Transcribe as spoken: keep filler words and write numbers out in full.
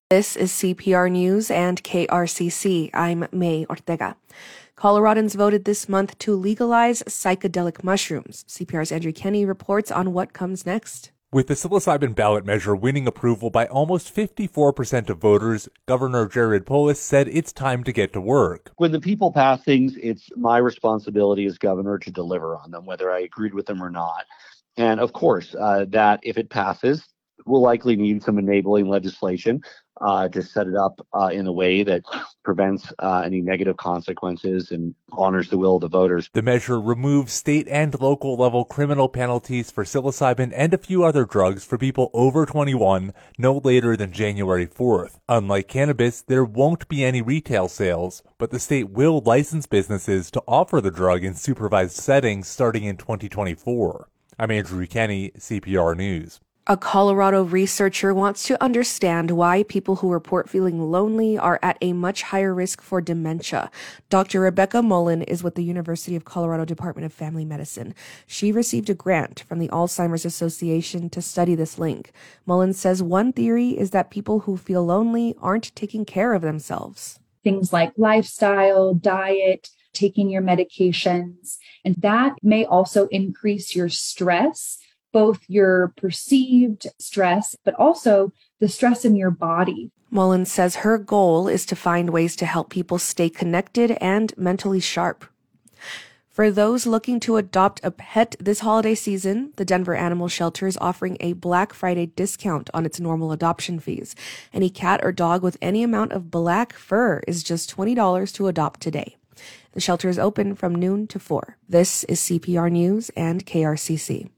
This is C P R News and K R C C. I'm May Ortega. Coloradans voted this month to legalize psychedelic mushrooms. C P R's Andrew Kenny reports on what comes next. With the psilocybin ballot measure winning approval by almost fifty-four percent of voters, Governor Jared Polis said it's time to get to work. When the people pass things, it's my responsibility as governor to deliver on them, whether I agreed with them or not. And of course, uh, that if it passes, we'll likely need some enabling legislation uh, to set it up uh, in a way that prevents uh, any negative consequences and honors the will of the voters. The measure removes state and local level criminal penalties for psilocybin and a few other drugs for people over twenty-one no later than January fourth. Unlike cannabis, there won't be any retail sales, but the state will license businesses to offer the drug in supervised settings starting in twenty twenty-four. I'm Andrew Kenny, C P R News. A Colorado researcher wants to understand why people who report feeling lonely are at a much higher risk for dementia. Doctor Rebecca Mullen is with the University of Colorado Department of Family Medicine. She received a grant from the Alzheimer's Association to study this link. Mullen says one theory is that people who feel lonely aren't taking care of themselves. Things like lifestyle, diet, taking your medications, and that may also increase your stress, both your perceived stress, but also the stress in your body. Mullen says her goal is to find ways to help people stay connected and mentally sharp. For those looking to adopt a pet this holiday season, the Denver Animal Shelter is offering a Black Friday discount on its normal adoption fees. Any cat or dog with any amount of black fur is just twenty dollars to adopt today. The shelter is open from noon to four. This is C P R News and K R C C.